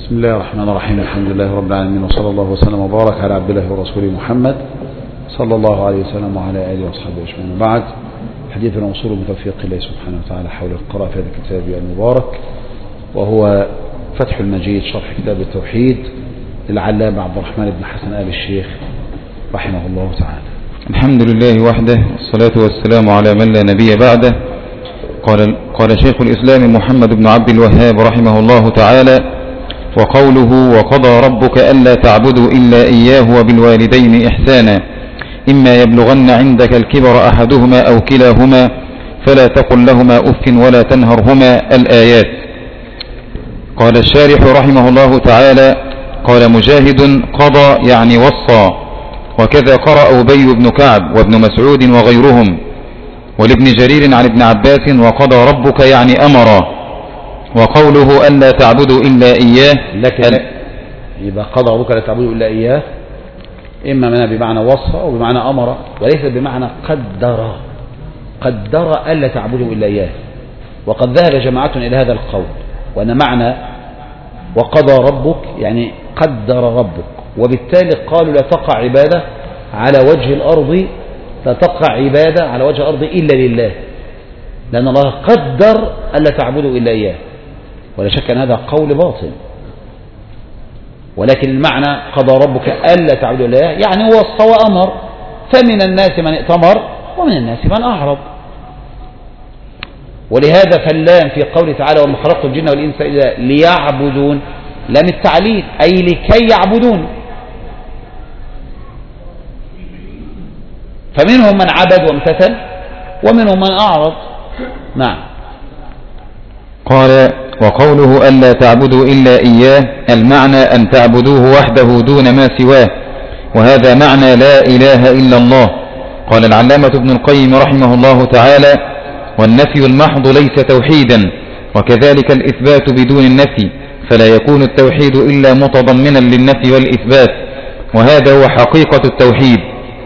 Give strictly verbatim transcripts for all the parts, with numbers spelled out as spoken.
بسم الله الرحمن الرحيم. الحمد لله رب العالمين، وصلى الله وسلم وبارك على عبد الله ورسوله محمد صلى الله عليه وسلم وعلى آله وصحبه أجمعين. بعد، حديثنا وصول بتوفيق الله سبحانه وتعالى حول القراءة في هذا الكتاب المبارك، وهو فتح المجيد شرح كتاب التوحيد للعلامة عبد الرحمن بن حسن آل الشيخ رحمه الله تعالى. الحمد لله وحده، والصلاة والسلام على من لا نبي بعده. قال قال شيخ الإسلام محمد بن عبد الوهاب رحمه الله تعالى: وقوله وقضى ربك ألا تعبدوا إلا إياه وبالوالدين إحسانا إما يبلغن عندك الكبر أحدهما أو كلاهما فلا تقل لهما أف ولا تنهرهما. الآيات. قال الشارح رحمه الله تعالى: قال مجاهد: قضى يعني وصى، وكذا قرأ أبي بن كعب وابن مسعود وغيرهم، ولابن جرير عن ابن عباس: وقضى ربك يعني أمر. وقوله ألا تعبدوا إلا إياه، لكن يبقى قضى ربك لا تعبدوا إلا إياه إما منها بمعنى وصى أو بمعنى أمر، وليس بمعنى قدر. قدر ألا تعبدوا إلا إياه، وقد ذهب جماعة إلى هذا القول، وأن معنى وقضى ربك يعني قدر ربك، وبالتالي قالوا لا تقع عبادة على وجه الأرض لا تقع عبادة على وجه الأرض إلا لله، لأن الله قدر ألا تعبدوا إلا إياه، ولا شك أن هذا قول باطل. ولكن المعنى قضى ربك ألا تعبدوا إلا إياه يعني وصى وأمر، فمن الناس من ائتمر ومن الناس من أعرض. ولهذا فاللام في قوله تعالى: وما خلقت الجن والإنس إلا ليعبدون، لام التعليل أي لكي يعبدون. فمنهم من عبد وامتثل ومنهم من أعرض. نعم. قال: وقوله ألا تعبدوا إلا إياه المعنى أن تعبدوه وحده دون ما سواه، وهذا معنى لا إله إلا الله. قال العلامة ابن القيم رحمه الله تعالى: والنفي المحض ليس توحيدا، وكذلك الإثبات بدون النفي، فلا يكون التوحيد إلا متضمنا للنفي والإثبات، وهذا هو حقيقة التوحيد.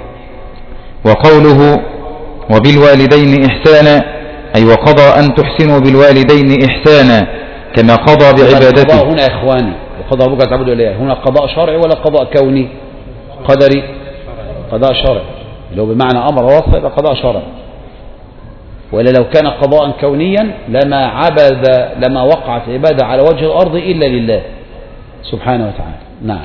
وقوله وبالوالدين إحسانا أي وقضى أن تحسنوا بالوالدين إحسانا كما قضى بعبادته. هنا يا إخواني وقضى ربك تعبدوا إليه، هنا قضاء شرعي ولا قضاء كوني؟ قدري، قضاء شرعي. لو بمعنى أمر وصى يبقى قضاء شرعي، ولا لو كان قضاء كونيا لما عبد لما وقعت عبادة على وجه الأرض إلا لله سبحانه وتعالى. نعم.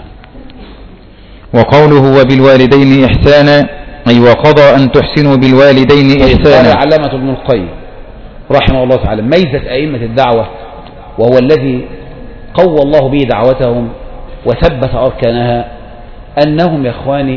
وقوله وبالوالدين إحسانا أي وقضى أن تحسنوا بالوالدين إحسانا. علامة ابن القيم رحمه الله تعالى ميزة أئمة الدعوة، وهو الذي قوى الله به دعوتهم وثبت أركانها، أنهم يا إخواني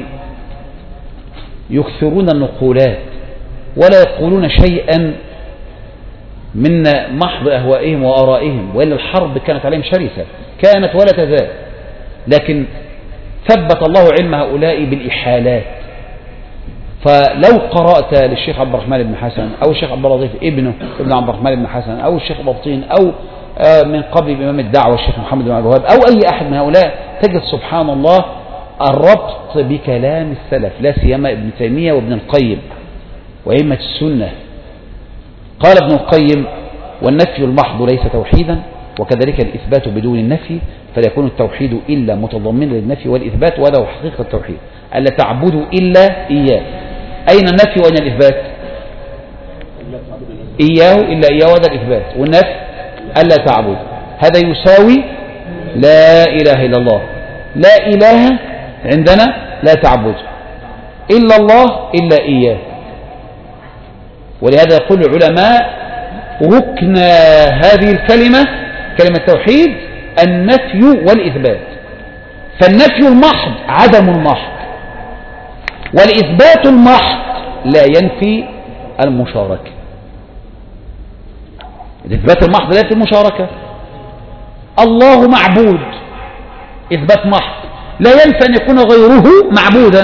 يكثرون النقولات ولا يقولون شيئا من محض أهوائهم وآرائهم، وإلا الحرب كانت عليهم شرسة، كانت ولا تزال. لكن ثبت الله علم هؤلاء بالإحالات. فلو قرأت للشيخ عبد الرحمن بن حسن أو الشيخ عبد اللطيف ابنه ابن عبد الرحمن بن حسن أو الشيخ بطين أو من قبل إمام الدعوة الشيخ محمد بن عبد الوهاب أو أي أحد من هؤلاء، تجد سبحان الله الربط بكلام السلف، لا سيما ابن تيمية وابن القيم وأئمة السنة. قال ابن القيم: والنفي المحض ليس توحيدا، وكذلك الإثبات بدون النفي، فلا يكون التوحيد إلا متضمنا للنفي والإثبات، وهذا هو حقيقة التوحيد، ألا تعبدوا إلا إياه. أين النفي وأين الإثبات؟ إياه إلا إياه، وهذا الإثبات، والنفي ألا تعبد. هذا يساوي لا إله إلا الله. لا إله عندنا لا تعبد، إلا الله إلا إياه. ولهذا يقول العلماء: ركن هذه الكلمة كلمة التوحيد النفي والإثبات. فالنفي المحض عدم المحض، والإثبات المحض لا ينفي المشاركة. الإثبات المحض لا ينفي المشاركة. الله معبود، إثبات محض، لا ينفي أن يكون غيره معبودا.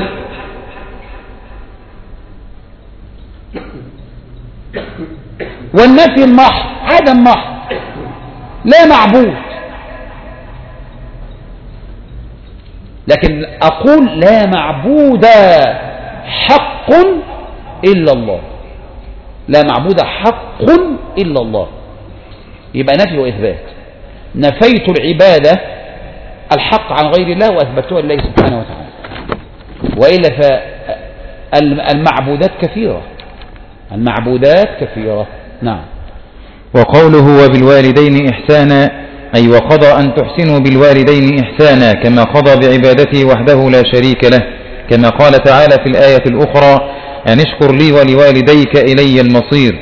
والنفي المحض عدم محض، لا معبود. لكن أقول لا معبود حق إلا الله، لا معبود حق إلا الله، يبقى نفي وإثبات. نفيت العبادة الحق عن غير الله وأثبتوه لله سبحانه وتعالى. وإلا فالمعبودات كثيرة، المعبودات كثيرة. نعم. وقوله وبالوالدين إحسانا أي وقضى أن تحسنوا بالوالدين إحسانا كما قضى بعبادته وحده لا شريك له، كما قال تعالى في الآية الأخرى أن اشكر لي ولوالديك إلي المصير.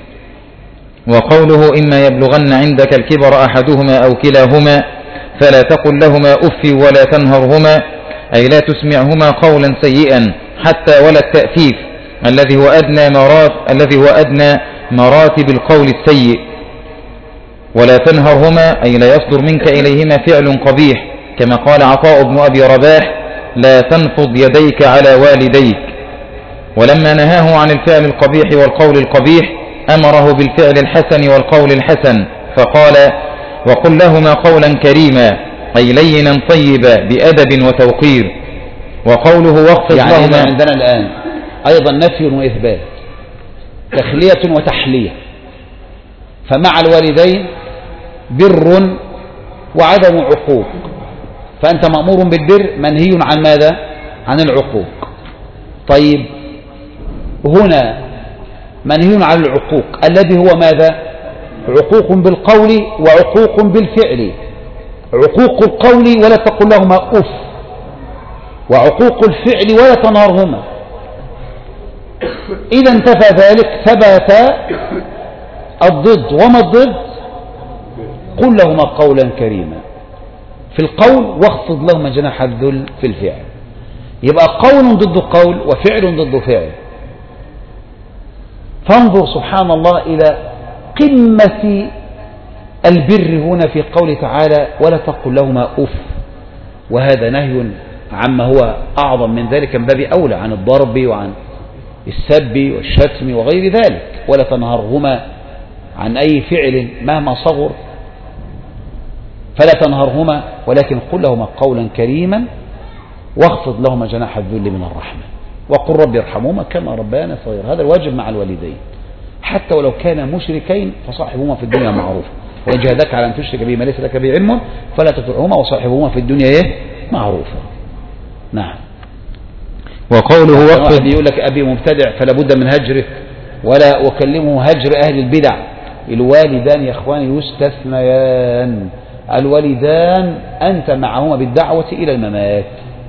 وقوله إما يبلغن عندك الكبر أحدهما أو كلاهما فلا تقل لهما أف ولا تنهرهما أي لا تسمعهما قولا سيئا حتى ولا التأفيف الذي هو أدنى مرات الذي هو أدنى مراتب القول السيء. ولا تنهرهما أي لا يصدر منك إليهما فعل قبيح، كما قال عطاء بن أبي رباح لا تنفض يديك على والديك. ولما نهاه عن الفعل القبيح والقول القبيح أمره بالفعل الحسن والقول الحسن، فقال وقل لهما قولا كريما أي لينا طيبا بأدب وتوقير. وقوله واخفض يعني لهما عندنا الآن أيضا نفي وإثبات، تخلية وتحلية. فمع الوالدين بر وعدم عقوق، فأنت مأمور بالبر منهي عن ماذا؟ عن العقوق. طيب هنا منهي عن العقوق الذي هو ماذا؟ عقوق بالقول وعقوق بالفعل. عقوق القول ولا تقل لهما أف، وعقوق الفعل ولا تنهرهما. إذا انتفى ذلك ثبت الضد. وما الضد؟ قل لهما قولا كريما في القول واخفض لهما جناح الذل في الفعل. يبقى قول ضد قول وفعل ضد فعل. فانظر سبحان الله إلى قمة البر هنا في قوله تعالى ولا تقل لهما أف، وهذا نهي عما هو أعظم من ذلك من باب أولى عن الضرب وعن السب والشتم وغير ذلك. ولا تنهرهما عن أي فعل مهما صغر، فلا تنهرهما ولكن قل لهما قولا كريما واخفض لهما جناح الذل من الرحمة وقل رب ارحمهما كما ربيانا صغيرا. هذا الواجب مع الوالدين، حتى ولو كانا مشركين فصاحبهما في الدنيا معروفا، وإن جاهداك على أن تشرك به ما ليس لك به علم فلا تطعهما وصاحبهما في الدنيا إيه؟ معروفا. نعم. وقوله واخفض يقول لك أبي مبتدع فلا بد من هجره ولا أكلمه هجر أهل البدع. الوالدان يا إخواني يستثنيان. الوالدان أنت معهما بالدعوة إلى الممات.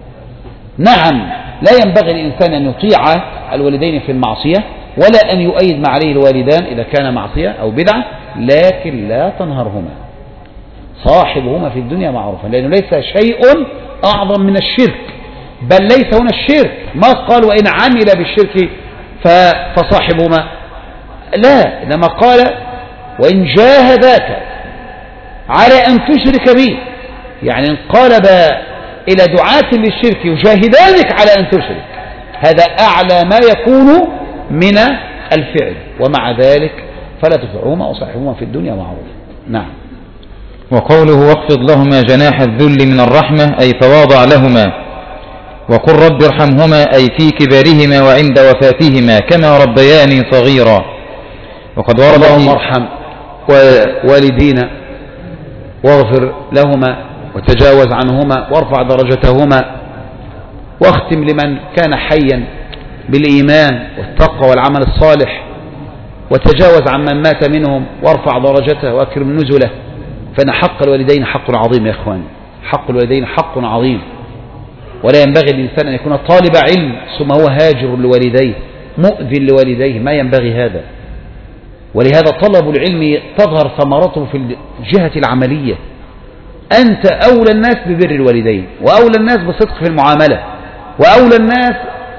نعم لا ينبغي الإنسان أن يطيع الوالدين في المعصية ولا أن يؤيد ما عليه الوالدان إذا كان معصية أو بدعة، لكن لا تنهرهما، صاحبهما في الدنيا معروفا، لأنه ليس شيء أعظم من الشرك، بل ليس هنا الشرك. ما قال وإن عمل بالشرك فصاحبهما، لا، إنما قال وإن جاهداك على أن تشرك بي، يعني انقلب إلى دعاة للشرك يجاهدانك على أن تشرك، هذا أعلى ما يكون من الفعل. ومع ذلك فلا تطعهما وصاحبهما في الدنيا معروف. نعم. وقوله واخفض لهما جناح الذل من الرحمة أي تواضع لهما. وقل رب ارحمهما أي في كبارهما وعند وفاتهما كما ربياني صغيرا. وقد ورد اللهم ارحم والدينا واغفر لهما وتجاوز عنهما وارفع درجتهما، واختم لمن كان حيا بالإيمان والتقوى والعمل الصالح، وتجاوز عن من مات منهم وارفع درجته واكرم نزله. فإن حق الوالدين حق عظيم يا إخواني، حق الوالدين حق عظيم، ولا ينبغي الإنسان أن يكون طالب علم ثم هو هاجر لوالديه مؤذن لوالديه، ما ينبغي هذا. ولهذا طلب العلم تظهر ثمرته في الجهة العملية. أنت أولى الناس ببر الوالدين، وأولى الناس بصدق في المعاملة، وأولى الناس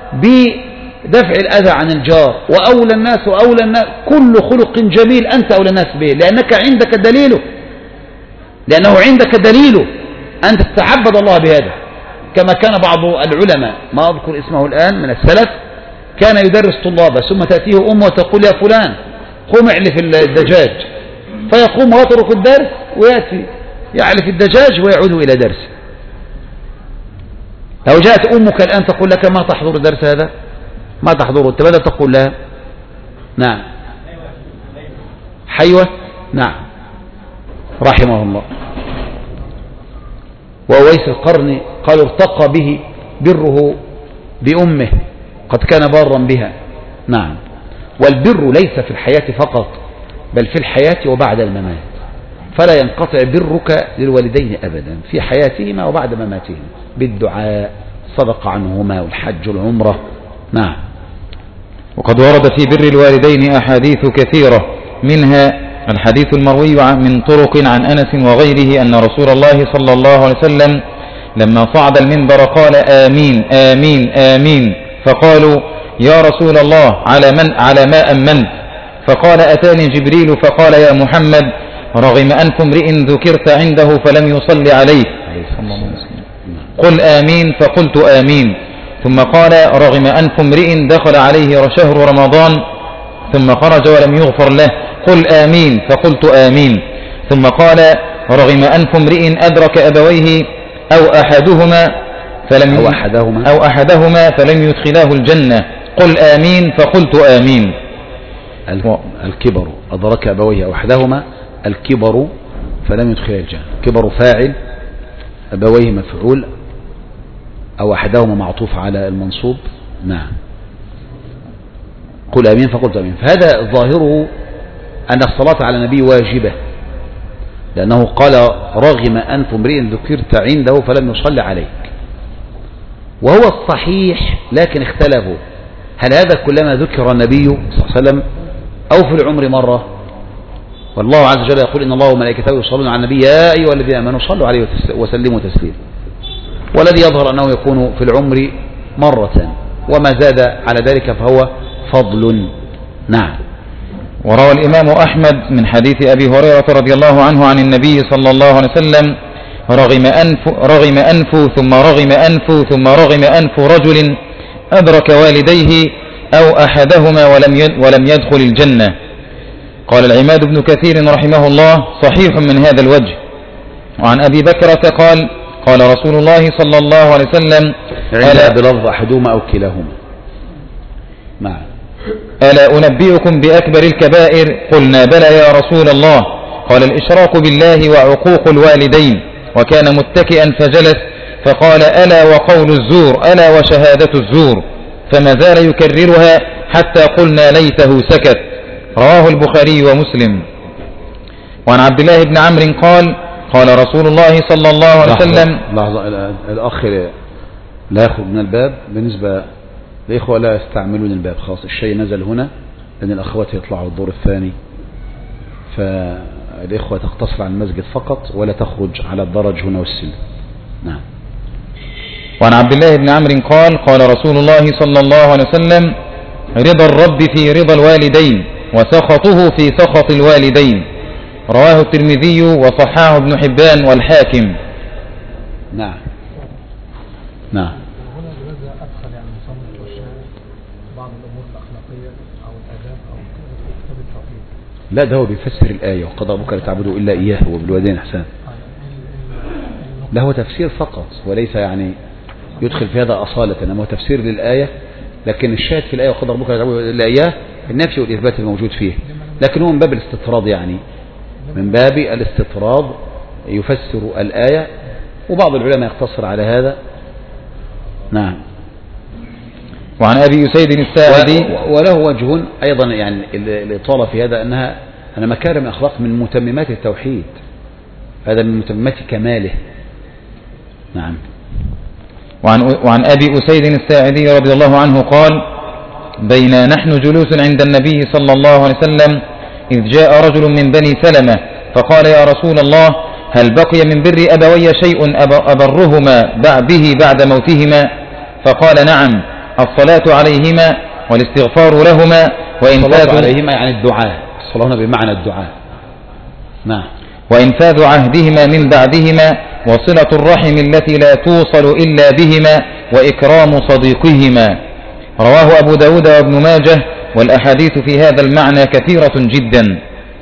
بدفع الأذى عن الجار، وأولى الناس وأولى الناس كل خلق جميل أنت أولى الناس به، لأنك عندك دليله، لأنه عندك دليله أن تتعبد الله بهذا. كما كان بعض العلماء ما أذكر اسمه الآن من السلف كان يدرس طلابه ثم تأتيه أمه وتقول يا فلان قم اعلف الدجاج، فيقوم ويترك الدرس ويأتي يعلف الدجاج ويعود إلى درسه. لو جاءت أمك الآن تقول لك ما تحضر درس هذا، ما تحضره، أنت ماذا تقول لها؟ نعم حيوة، نعم رحمه الله. وأويس القرن قالوا ارتقى به بره بأمه قد كان بارا بها. نعم. والبر ليس في الحياة فقط بل في الحياة وبعد الممات، فلا ينقطع برك للوالدين أبدا في حياتهما وبعد مماتهما بالدعاء، صدق عنهما والحج والعمرة. نعم. وقد ورد في بر الوالدين أحاديث كثيرة، منها الحديث المروي من طرق عن أنس وغيره أن رسول الله صلى الله عليه وسلم لما صعد المنبر قال آمين آمين آمين، فقالوا يا رسول الله على من على ما أمنت؟ فقال أتاني جبريل فقال يا محمد رغم أنف امرئ ذكرت عنده فلم يصلي عليك، قل آمين، فقلت آمين. ثم قال رغم أنف امرئ دخل عليه شهر رمضان ثم خرج ولم يغفر له، قل آمين، فقلت آمين. ثم قال رغم أنف امرئ أدرك أبويه أو أحدهما فلم أو أحدهما, أو أحدهما فلم يدخلاه الجنة، قل آمين، فقلت آمين. الكبر أدرك أبويه أو أحدهما، الكبر فلم يدخلاه الجنة، كبر فاعل، أبويه مفعول، أو أحدهما معطوف على المنصوب. نعم. قل آمين فقلت آمين. فهذا ظاهره أن الصلاة على النبي واجبة، لأنه قال رغم أنف امرئ ذكرت عنده فلم يصلي عليك، وهو الصحيح، لكن اختلفوا هل هذا كلما ذكر النبي صلى الله عليه وسلم أو في العمر مرة؟ والله عز وجل يقول إن الله وملائكته يصلون على النبي يا أيها الذين آمنوا صلوا عليه وسلموا تسليما، والذي يظهر أنه يكون في العمر مرة، وما زاد على ذلك فهو فضل. نعم. وروى الإمام أحمد من حديث أبي هريرة رضي الله عنه عن النبي صلى الله عليه وسلم رغم أنف, رغم أنف ثم رغم أنف ثم رغم أنف رجل أدرك والديه أو أحدهما ولم ولم يدخل الجنة. قال العماد بن كثير رحمه الله صحيح من هذا الوجه. وعن أبي بكرة قال قال رسول الله صلى الله عليه وسلم ألا بلفظ أحدهما أو كلاهما. نعم. ألا أنبئكم بأكبر الكبائر؟ قلنا بلى يا رسول الله. قال الإشراك بالله وعقوق الوالدين. وكان متكئا فجلس فقال ألا وقول الزور ألا وشهادة الزور، فما زال يكررها حتى قلنا ليته سكت. رواه البخاري ومسلم. وعن عبد الله بن عمرو قال قال رسول الله صلى الله عليه وسلم لحظة الأخ لا يخرج من الباب، بالنسبة الإخوة لا يستعملون الباب خاص، الشيء نزل هنا لأن الأخوات يطلعوا الدور الثاني، فالإخوة تقتصر على المسجد فقط ولا تخرج على الدرج هنا والسلم. نعم. وعن عبد الله بن عمرو قال قال رسول الله صلى الله عليه وسلم رضا الرب في رضا الوالدين وسخطه في سخط الوالدين. رواه الترمذي وصححه ابن حبان والحاكم. نعم. نعم. هنا لماذا أدخل يعني المصنف والشارع بعض الأمور الأخلاقية أو الآداب أو كتاب التوحيد؟ لا، ده هو بيفسر الآية وقضى ربك لا تعبدوا إلا إياه وبالوالدين إحسانا. ده هو تفسير فقط وليس يعني يدخل في هذا أصالة، إنما هو تفسير للآية، لكن الشاهد في الآية وقضى ربك لا تعبدوا إلا إياه النفي والإثبات الموجود فيه، لكن هو من باب الاستطراد، يعني من باب الاستطراد يفسر الآية، وبعض العلماء يقتصر على هذا. نعم. وعن أبي أسيد الساعدي وله وجه أيضا، يعني الإطالة في هذا أنها أن مكارم الأخلاق من متممات التوحيد، هذا من متممات كماله. نعم. وعن, وعن أبي أسيد الساعدي رضي الله عنه قال بينا نحن جلوس عند النبي صلى الله عليه وسلم إذ جاء رجل من بني سلمة فقال يا رسول الله هل بقي من بر أبوي شيء أبرهما به بعد موتهما؟ فقال نعم، الصلاة عليهما والاستغفار لهما وإنفاذ عليهما يعني الدعاء، الصلاة بمعنى الدعاء. نعم. وإنفاذ عهدهما من بعدهما وصلة الرحم التي لا توصل إلا بهما وإكرام صديقهما. رواه أبو داود وابن ماجه، والأحاديث في هذا المعنى كثيرة جدا.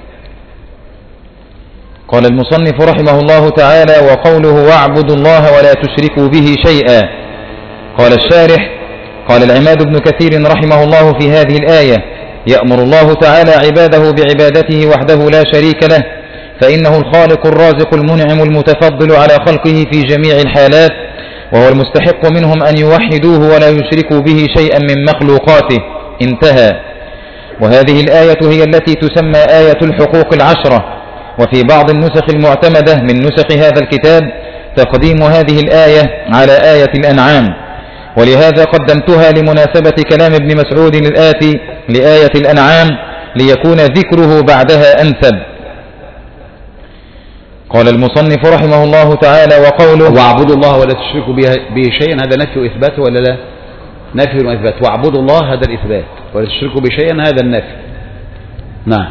قال المصنف رحمه الله تعالى وقوله واعبدوا الله ولا تشركوا به شيئا. قال الشارح قال العماد بن كثير رحمه الله في هذه الآية يأمر الله تعالى عباده بعبادته وحده لا شريك له، فإنه الخالق الرازق المنعم المتفضل على خلقه في جميع الحالات، وهو المستحق منهم أن يوحدوه ولا يشركوا به شيئا من مخلوقاته. انتهى. وهذه الآية هي التي تسمى آية الحقوق العشرة، وفي بعض النسخ المعتمدة من نسخ هذا الكتاب تقديم هذه الآية على آية الأنعام، ولهذا قدمتها لمناسبة كلام ابن مسعود الآتي لآية الأنعام ليكون ذكره بعدها أنسب. قال المصنف رحمه الله تعالى: وقوله واعبدوا الله ولا تشركوا به شيئا، هذا نفي وإثبات ولا لا؟ نفي وإثبات. واعبدوا الله هذا الإثبات، ولا تشركوا به شيئا هذا النفي. نعم.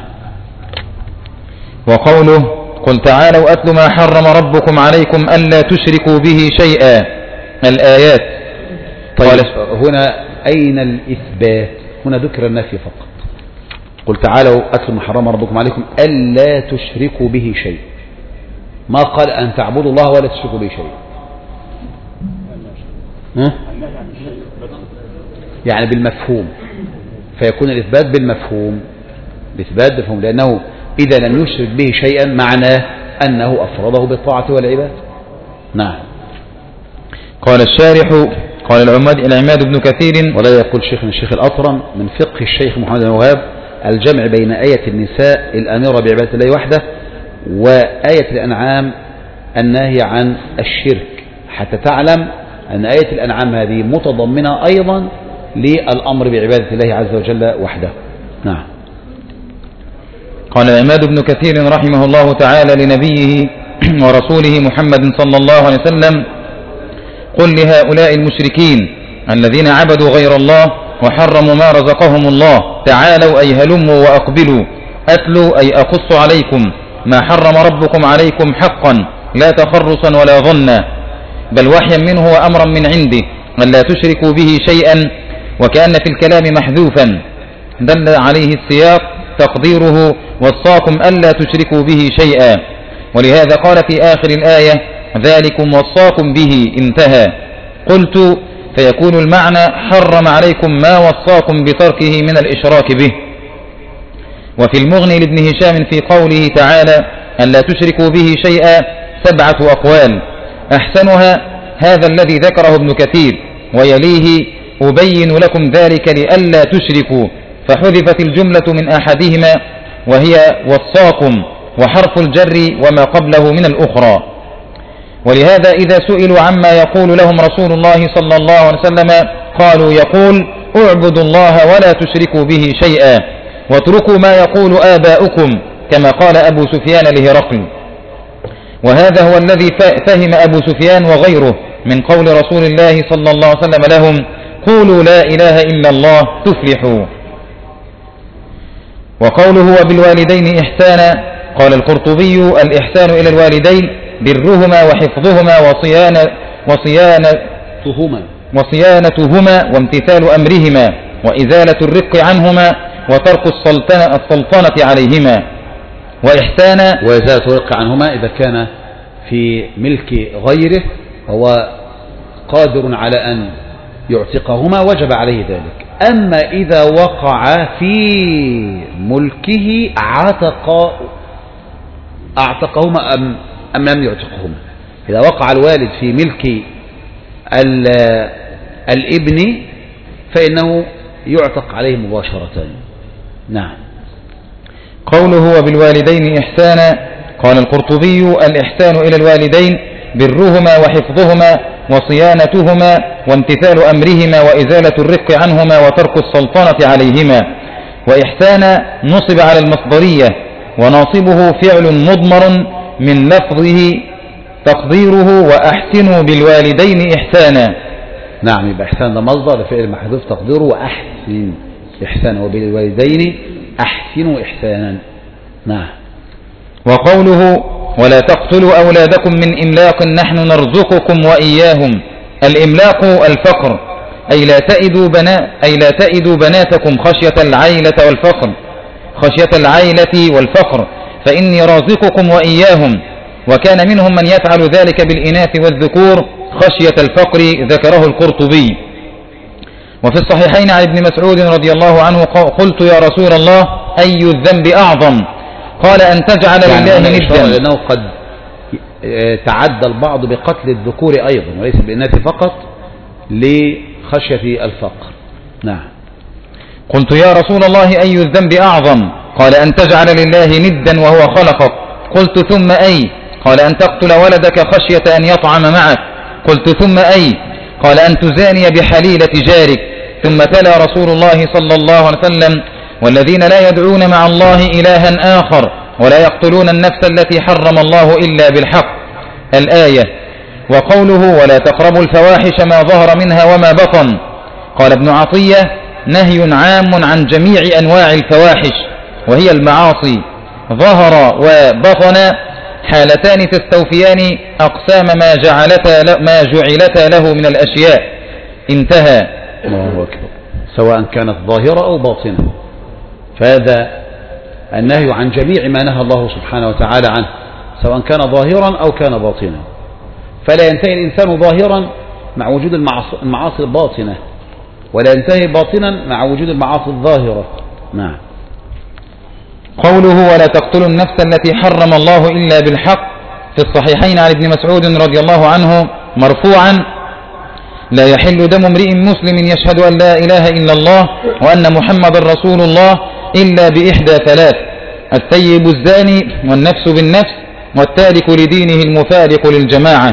وقوله: قل تعالوا أتل ما حرم ربكم عليكم ألا تشركوا به شيئا، الآيات. طيب هنا أين الإثبات؟ هنا ذكر النفي فقط. قل تعالوا أتل ما حرم ربكم عليكم ألا تشركوا به شيء، ما قال أن تعبدوا الله ولا تشركوا به شيء. ها؟ يعني بالمفهوم، فيكون الإثبات بالمفهوم، الإثبات بالمفهوم، لأنه إذا لم يشرك به شيئا معناه أنه أفرده بالطاعة والعبادة. نعم. قال الشارح قال العماد بن كثير: ولا يقول شيخنا الشيخ الأطرم من فقه الشيخ محمد بن الوهاب الجمع بين آية النساء الآمرة بعبادة الله وحده وآية الأنعام الناهي عن الشرك، حتى تعلم أن آية الأنعام هذه متضمنة أيضا للأمر بعبادة الله عز وجل وحده. نعم. قال عماد بن كثير رحمه الله تعالى لنبيه ورسوله محمد صلى الله عليه وسلم: قل لهؤلاء المشركين الذين عبدوا غير الله وحرموا ما رزقهم الله تعالوا أي هلموا وأقبلوا أتلوا أي أقص عليكم ما حرم ربكم عليكم حقا لا تخرصا ولا ظنا، بل وحيا منه وأمرا من عنده أن لا تشركوا به شيئا، وكأن في الكلام محذوفا دل عليه السياق تقديره: وصاكم ألا تشركوا به شيئا، ولهذا قال في آخر الآية: ذلكم وصاكم به. انتهى. قلت: فيكون المعنى حرم عليكم ما وصاكم بتركه من الإشراك به. وفي المغني لابن هشام في قوله تعالى: ألا تشركوا به شيئا سبعة أقوال، أحسنها هذا الذي ذكره ابن كثير، ويليه: أبين لكم ذلك لألا تشركوا، فحذفت الجملة من أحدهما وهي وصاكم، وحرف الجر وما قبله من الأخرى. ولهذا إذا سئلوا عما يقول لهم رسول الله صلى الله عليه وسلم قالوا: يقول: اعبدوا الله ولا تشركوا به شيئا، واتركوا ما يقول آباؤكم، كما قال أبو سفيان لهرقل. وهذا هو الذي فهم أبو سفيان وغيره من قول رسول الله صلى الله عليه وسلم لهم: قولوا لا إله إلا الله تفلحوا. وقوله: وبالوالدين إحسانا، قال القرطبي: الإحسان إلى الوالدين برهما وحفظهما وصيانة وصيانتهما وصيانتهما وامتثال أمرهما وإزالة الرق عنهما وترك السلطنة, السلطنة عليهما. وإحسانا وإزالة الرق عنهما إذا كان في ملك غيره هو قادر على أن يعتقهما وجب عليه ذلك. أما إذا وقع في ملكه عتق أعتقهما أم, أم لم يعتقهما. إذا وقع الوالد في ملك الابن فإنه يعتق عليه مباشرة. نعم. قوله: وبالوالدين إحسانا، قال القرطبي: الإحسان إلى الوالدين برهما وحفظهما وصيانتهما وامتثال أمرهما وإزالة الرق عنهما وترك السلطنة عليهما. وإحسانا نصب على المصدرية، وناصبه فعل مضمر من لفظه تقديره: وأحسنوا بالوالدين إحسانا. نعم، يبقى إحسان ده مصدر فعل محذوف تقديره وأحسن إحسانا، وبالوالدين أحسنوا إحسانا. نعم. وقوله: ولا تقتلوا أولادكم من إملاق نحن نرزقكم وإياهم، الإملاق الفقر، أي لا تئدوا بنا أي لا تئدوا بناتكم خشية العيلة والفقر خشية العيلة والفقر فإني رازقكم وإياهم. وكان منهم من يفعل ذلك بالإناث والذكور خشية الفقر، ذكره القرطبي. وفي الصحيحين عن ابن مسعود رضي الله عنه: قلت يا رسول الله أي الذنب أعظم؟ قال أن تجعل يعني لله ندا، لأنه قد تعدى البعض بقتل الذكور أيضا وليس بالإناث فقط لخشية الفقر. نعم. قلت يا رسول الله أي الذنب أعظم؟ قال أن تجعل لله ندا وهو خلقك. قلت ثم أي؟ قال أن تقتل ولدك خشية أن يطعم معك. قلت ثم أي؟ قال أن تزاني بحليلة جارك. ثم تلا رسول الله صلى الله عليه وسلم والذين لا يدعون مع الله إلها آخر ولا يقتلون النفس التي حرم الله إلا بالحق الآية. وقوله ولا تقربوا الفواحش ما ظهر منها وما بطن. قال ابن عطية نهي عام عن جميع أنواع الفواحش وهي المعاصي ظهر وبطن حالتان تستوفيان أقسام ما جعلتا ما جعلتا له من الأشياء. انتهى. الله أكبر. سواء كانت ظاهرة أو باطنة، فهذا النهي عن جميع ما نهى الله سبحانه وتعالى عنه سواء كان ظاهرا أو كان باطنا، فلا ينتهي الإنسان ظاهرا مع وجود المعاصي الباطنة ولا ينتهي باطنا مع وجود المعاصي الظاهرة. نعم. قوله ولا تقتلوا النفس التي حرم الله إلا بالحق في الصحيحين عن ابن مسعود رضي الله عنه مرفوعا لا يحل دم امرئ مسلم يشهد أن لا إله إلا الله وأن محمد رسول الله إلا بإحدى ثلاث: الثيب الزاني والنفس بالنفس والتارك لدينه المفارق للجماعة.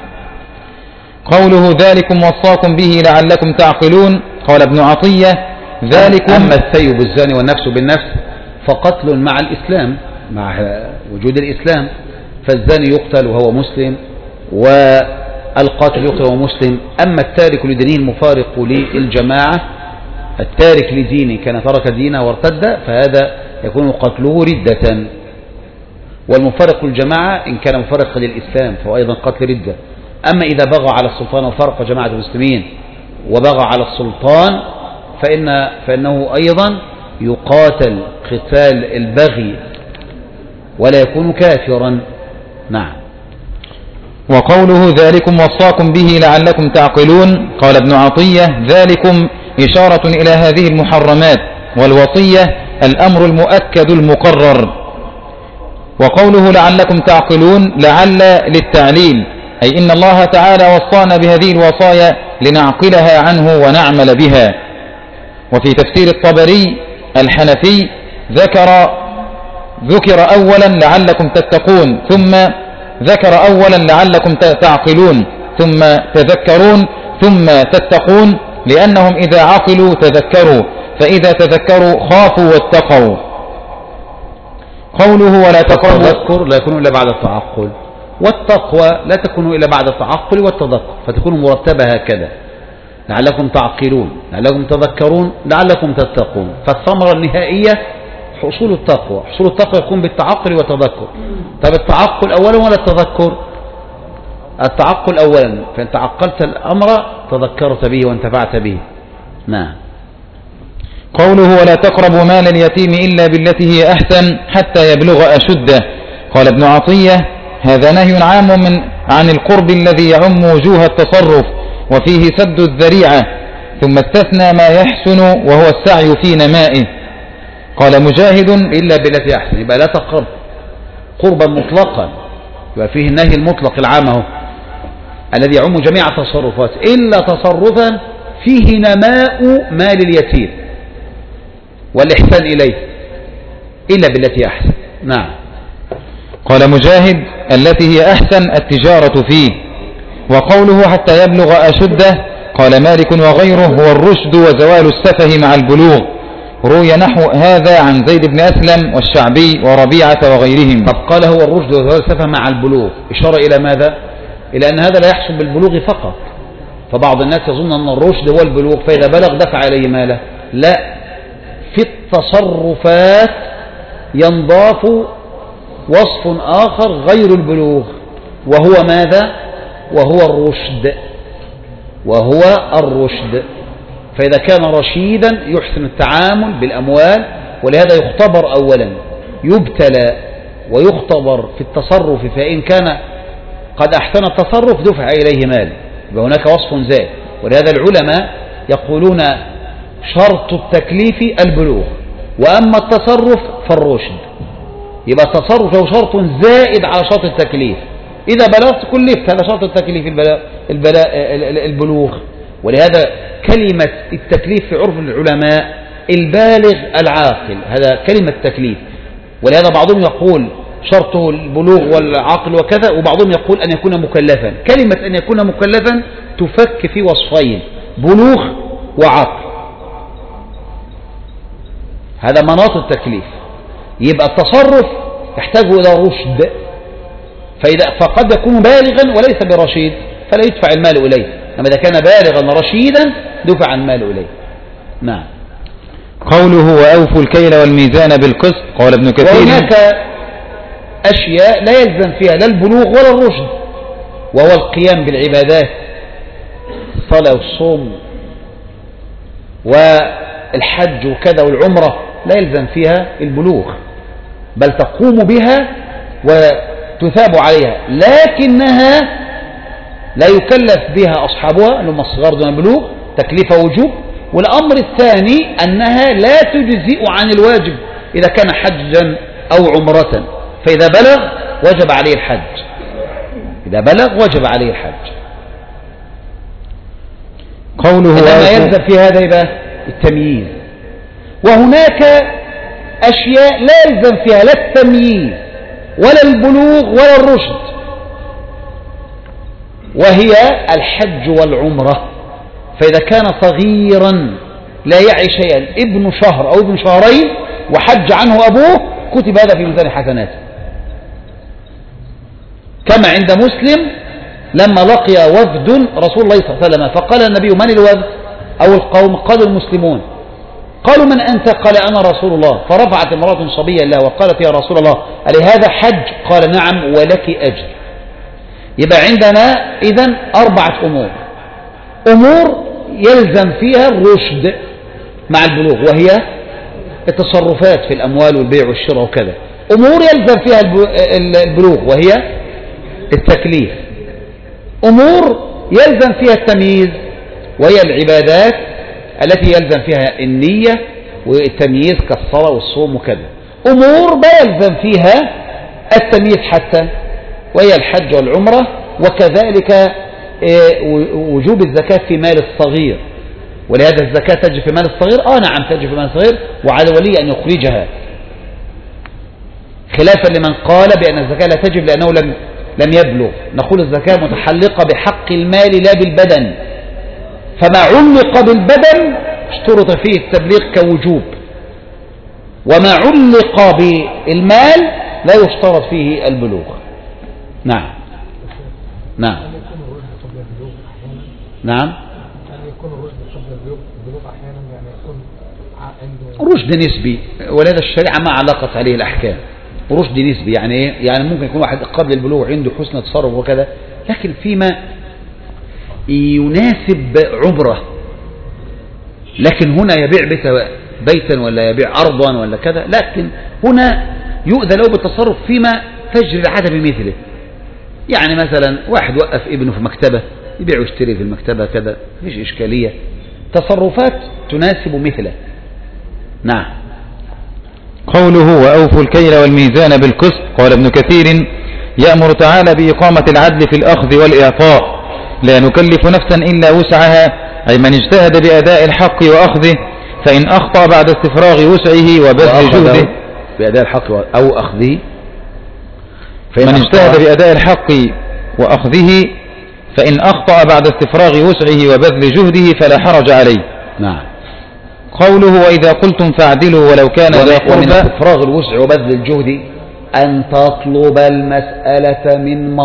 قوله ذلكم وصاكم به لعلكم تعقلون. قال ابن عطية ذلكم أما الثيب الزاني والنفس بالنفس فقتل مع الإسلام، مع وجود الإسلام، فالزاني يقتل وهو مسلم والقاتل يقتل وهو مسلم. أما التارك لدينه المفارق للجماعة، التارك لدينه كان ترك دينه وارتد فهذا يكون قتله ردة، والمفارق للجماعة إن كان مفارق للإسلام فهو أيضا قتل ردة. أما إذا بغى على السلطان وفرق جماعة المسلمين وبغى على السلطان فإن فإنه أيضا يقاتل قتال البغي ولا يكون كافرا. نعم. وقوله ذلكم وصاكم به لعلكم تعقلون. قال ابن عطية ذلكم إشارة إلى هذه المحرمات، والوصية الأمر المؤكد المقرر. وقوله لعلكم تعقلون لعل للتعليل، أي إن الله تعالى وصانا بهذه الوصايا لنعقلها عنه ونعمل بها. وفي تفسير الطبري الحنفي ذكر ذكر أولا لعلكم تتقون، ثم ذكر أولا لعلكم تعقلون، ثم تذكرون، ثم تتقون، لأنهم إذا عقلوا تذكروا، فإذا تذكروا خافوا واتقوا. قوله ولا تقربوا التذكر لا يكون إلا بعد التعقل، والتقوى لا تكون إلا بعد التعقل والتذكر، فتكون مرتبة هكذا: لعلكم تعقلون، لعلكم تذكرون، لعلكم تتقون. فالثمرة النهائية حصول التقوى. حصول التقوى يكون بالتعقل والتذكر. طب التعقل أولا ولا التذكر؟ التعقل أولا، فإن تعقلت الأمر تذكرت به وانتفعت به. نعم. قوله ولا تقربوا مال اليتيم إلا بالتي هي أحسن حتى يبلغ أشده. قال ابن عطية هذا نهي عام من عن القرب الذي يعم وجوه التصرف وفيه سد الذريعة، ثم استثنى ما يحسن وهو السعي في نمائه. قال مجاهد إلا بالتي أحسن، يبقى لا تقرب قربا مطلقا، يبقى فيه النهي المطلق العام اهو الذي يعم جميع التصرفات، إلا تصرفا فيه نماء مال اليتيم والإحسان إليه، إلا بالتي أحسن. نعم. قال مجاهد التي هي أحسن التجارة فيه. وقوله حتى يبلغ أشده قال مالك وغيره هو الرشد وزوال السفه مع البلوغ. روي نحو هذا عن زيد بن أسلم والشعبي وربيعة وغيرهم. طب قال هو الرشد وزوال السفه مع البلوغ، إشارة إلى ماذا؟ إلى أن هذا لا يحصل بالبلوغ فقط، فبعض الناس يظن أن الرشد هو البلوغ فإذا بلغ دفع عليه ماله. لا، في التصرفات ينضاف وصف آخر غير البلوغ وهو ماذا؟ وهو الرشد، وهو الرشد. فإذا كان رشيدا يحسن التعامل بالأموال، ولهذا يختبر أولا، يبتلى ويختبر في التصرف، فإن كان قد أحسن التصرف دفع إليه مال، وهناك وصف زائد. ولهذا العلماء يقولون شرط التكليف البلوغ، وأما التصرف فالرشد. يبقى التصرف له شرط زائد على شرط التكليف. إذا بلغت كلفت، هذا شرط التكليف البلاغ البلاغ البلوغ. ولهذا كلمة التكليف في عرف العلماء البالغ العاقل، هذا كلمة تكليف. ولهذا بعضهم يقول شرطه البلوغ والعقل وكذا، وبعضهم يقول أن يكون مكلفا. كلمة أن يكون مكلفا تفك في وصفين: بلوغ وعقل. هذا مناط التكليف. يبقى التصرف يحتاج إلى رشد، فإذا فقد يكون بالغا وليس برشيد فلا يدفع المال إليه، أما إذا كان بالغا رشيدا دفع المال إليه. نعم. قوله وأوفوا الكيل والميزان بالقسط، قال ابن كثير: وهناك أشياء لا يلزم فيها لا البلوغ ولا الرشد، وهو القيام بالعبادات، الصلاة والصوم والحج وكذا والعمرة، لا يلزم فيها البلوغ، بل تقوم بها وتثاب عليها، لكنها لا يكلف بها أصحابها لهم الصغار دون البلوغ تكليف وجوب. والأمر الثاني أنها لا تجزئ عن الواجب إذا كان حجا أو عمرة، فإذا بلغ وجب عليه الحج، إذا بلغ وجب عليه الحج. قوله ما يلزم في هذا يبقى التمييز. وهناك أشياء لا يلزم فيها لا التمييز ولا البلوغ ولا الرشد، وهي الحج والعمرة. فإذا كان صغيرا لا يعي شيئا، ابن شهر أو ابن شهرين وحج عنه أبوه، كتب هذا في ميزان حسناته، كما عند مسلم لما لقي وفد رسول الله صلى الله عليه وسلم فقال النبي: من الوفد أو القوم؟ قالوا: المسلمون. قالوا: من أنت؟ قال: أنا رسول الله. فرفعت امرأة صبيا له وقالت: يا رسول الله ألي هذا حج؟ قال: نعم ولك أجر. يبقى عندنا إذن أربعة أمور: أمور يلزم فيها الرشد مع البلوغ، وهي التصرفات في الأموال والبيع والشراء وكذا. أمور يلزم فيها البلوغ وهي التكليف. أمور يلزم فيها التمييز وهي العبادات التي يلزم فيها النية والتمييز كالصلاة والصوم وكذا. أمور لا يلزم فيها التمييز حتى، وهي الحج والعمرة، وكذلك وجوب الزكاة في مال الصغير. ولهذا الزكاة تجب في مال الصغير؟ آه نعم تجب في مال الصغير، وعلى الولي أن يخرجها، خلافا لمن قال بأن الزكاة لا تجب لأنه لم لم يبلغ. نقول الزكاة متحلقة بحق المال لا بالبدن، فما علق بالبدن اشترط فيه التبليغ كوجوب، وما علق بالمال لا يشترط فيه البلوغ. نعم. نعم. نعم. رشد نسبي، ولهذا الشريعة ما علقت عليه الأحكام. رشد نسبي يعني ايه؟ يعني ممكن يكون واحد قبل البلوغ عنده حسن تصرف وكذا، لكن فيما يناسب عمره. لكن هنا يبيع بيتا ولا يبيع أرضا ولا كذا، لكن هنا يؤذى له بالتصرف فيما تجري العادة بمثله. يعني مثلا واحد وقف ابنه في مكتبة يبيع ويشتري في المكتبة كذا، مفيش إشكالية، تصرفات تناسب مثله. نعم. قوله وأوفوا الكيل والميزان بالقسط، قال ابن كثير: يأمر تعالى بإقامة العدل في الأخذ والإعطاء، لا نكلف نفسا إلا وسعها، أي من اجتهد بأداء الحق وأخذه فإن أخطأ بعد استفراغ وسعه وبذل جهده بأداء الحق أو أخذه، من اجتهد بأداء الحق وأخذه فإن أخطأ بعد استفراغ وسعه وبذل جهده فلا حرج عليه. نعم. قوله وإذا قلتم فاعدلوا ولو كان ذا قربى، ومن استفراغ الوسع وبذل الجهد أن تطلب المسألة من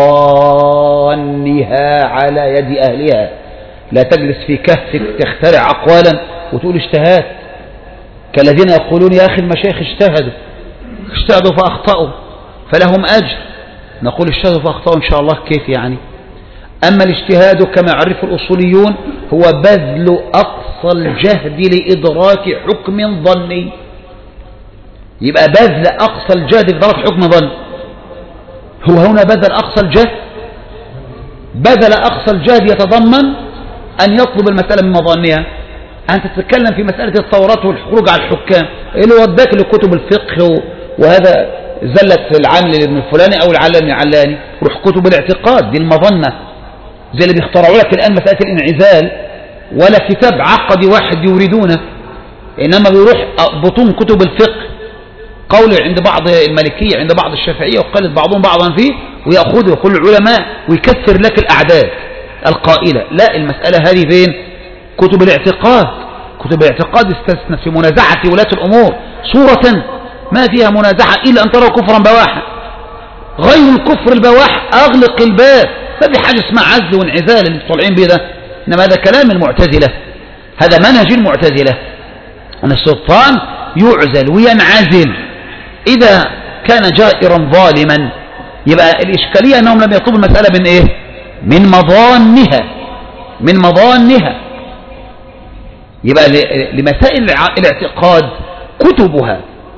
مظانها على يد أهلها، لا تجلس في كهفك تخترع أقوالا وتقول اجتهاد، كالذين يقولون يا أخي المشايخ اجتهدوا اجتهدوا فأخطأوا فلهم أجر. نقول اجتهدوا فأخطأوا إن شاء الله، كيف يعني؟ أما الاجتهاد كما يعرف الأصوليون هو بذل أقصى الجهد لإدراك حكم ظني. يبقى بذل أقصى الجهد لإدراك حكم ظني. هو هنا بذل أقصى الجهد، بذل أقصى الجهد يتضمن أن يطلب المسألة من مظانها. أنت تتكلم في مسألة الثورات والخروج على الحكام، إيه اللي وداك لكتب الفقه وهذا زلة العامل ابن الفلاني أو العلاني ابن العلاني، روح كتب الاعتقاد دي المظنة، زي اللي بيخترعوا لك الآن مسألة الانعزال، ولا كتاب عقدي واحد يريدونه، إنما بيروح بطون كتب الفقه قول عند بعض المالكية عند بعض الشافعية وقلد بعضهم بعضا فيه، ويأخذه كل العلماء ويكثر لك الأعداد القائلة. لا، المسألة هذه فين؟ كتب الاعتقاد. كتب الاعتقاد استثنت في منازعة ولاة الأمور صورة ما فيها منازعة إلا أن تروا كفرا بواحا، غير الكفر البواح أغلق الباب، ما في حاجة اسمها عزل وانعزال اللي طالعين بيه ده، إنما هذا كلام المعتزلة، هذا منهج المعتزلة، أن السلطان يعزل وينعزل إذا كان جائرا ظالما. يبقى الإشكالية أنهم لم يطلبوا المسألة من إيه؟ من مظانها، من مظانها. يبقى لمسائل الاعتقاد كتبها،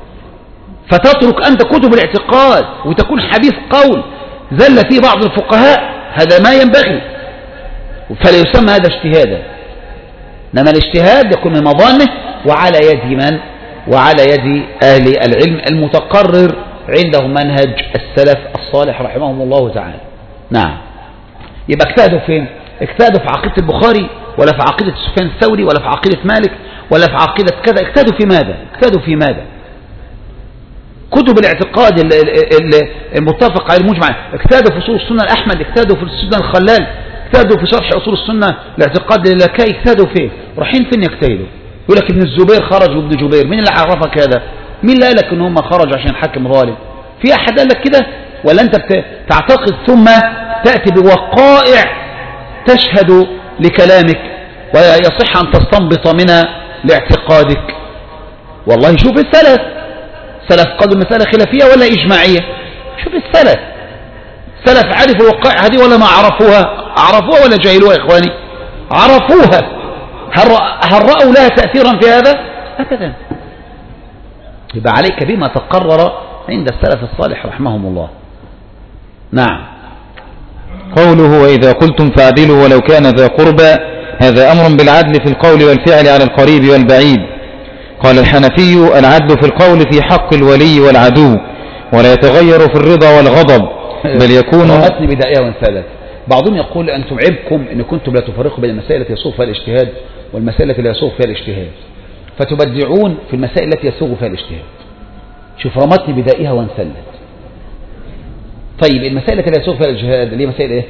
فتترك أنت كتب الاعتقاد وتكون حديث قول زل فيه بعض الفقهاء، هذا ما ينبغي، فلا يسمى هذا اجتهادا. إنما الاجتهاد يكون من مظانه وعلى يد من؟ وعلى يد أهل العلم المتقرر عندهم منهج السلف الصالح رحمهم الله تعالى. نعم. يبقى اجتهدوا فين؟ اجتهدوا في عقيدة البخاري، ولا في عقيدة سفيان الثوري، ولا في عقيدة مالك، ولا في عقيدة كذا. اجتهدوا في ماذا؟ اجتهدوا في ماذا؟ كتب الاعتقاد المتفق على المجمع. اجتهدوا في اصول السنة الأحمد، اجتهدوا في السنة الخلال، اجتهدوا في شرح اصول السنة الاعتقاد للكاي. اجتهدوا فين؟ رايحين فين يجتهدوا؟ يقول لك ابن الزبير خرج وابن جبير، مين اللي عرفك هذا؟ مين اللي قال لك ان هم خرجوا عشان حاكم ظالم؟ في احد قال لك كده؟ ولا انت تعتقد ثم تأتي بوقائع تشهد لكلامك ويصح ان تستنبط من لاعتقادك؟ والله شوف السلف، سلف قالوا المسألة خلافية ولا إجماعية؟ شوف السلف، سلف عرفوا الوقائع هذه ولا ما عرفوها؟ عرفوها ولا جاهلوها يا إخواني؟ عرفوها. هل, هل رأوا لها تأثيرا في هذا؟ أبدا. يبقى عليك بما تقرر عند السلف الصالح رحمهم الله. نعم. قوله وإذا قلتم فاعدلوا ولو كان ذا قربى، هذا أمر بالعدل في القول والفعل على القريب والبعيد. قال الحنفي العدل في القول في حق الولي والعدو، ولا يتغير في الرضا والغضب، بل يكون رأتني بدائية وانسالت. بعضهم يقول أنتم عيبكم أن كنتم لا تفرقوا بين المسائل التي يسوغ فيها الاجتهاد والمسائل التي لا يسوغ فيها الاجتهاد، فتبدعون في المسائل التي يسوغ فيها الاجتهاد. شوف، رمتني بدائها وانسلت. طيب المسائل التي لا يسوغ فيها الاجتهاد اللي هي مسائل ايه؟